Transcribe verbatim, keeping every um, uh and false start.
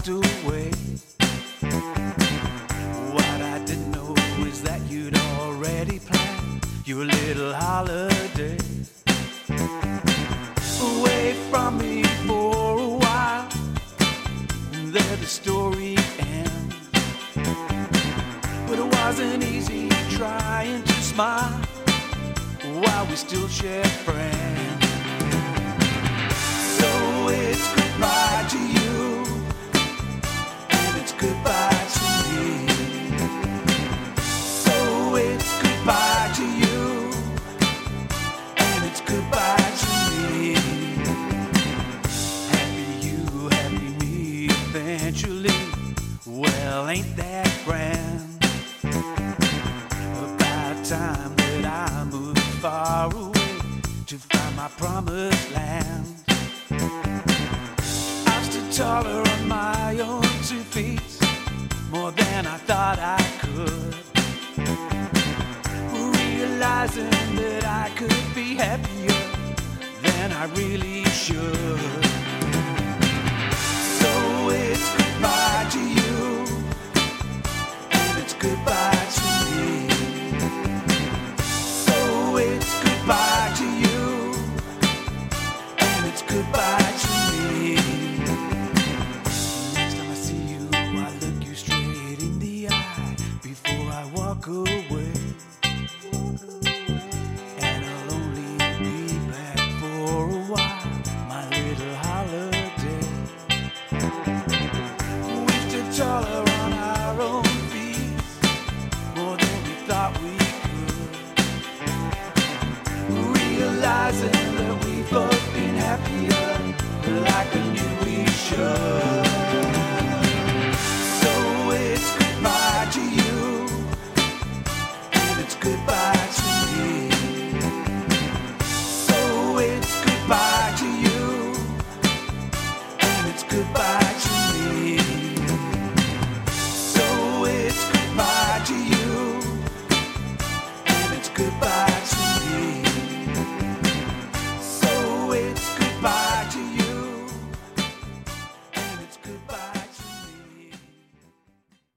walked away. What I didn't know is that you'd already planned your little holiday away from me for a while, and there the story ends. But it wasn't easy trying to smile while we still share friends. So it's goodbye to you, and it's goodbye to me. So it's goodbye to you, and it's goodbye to me. Happy you, happy me, eventually. Well, ain't that grand? About time that I moved far away to find my promised land. I stood taller on my own two feet, more than I thought I could, realizing that I could be happier than I really should. So it's goodbye to you, and it's goodbye to me. So it's goodbye to you, and it's goodbye to me. Next time I see you, I look you straight in the eye before I walk away. And I'll only be back for a while, my little holiday. We stood taller on our own feet, more than we thought we could, realizing that we've both been happier like I knew we should.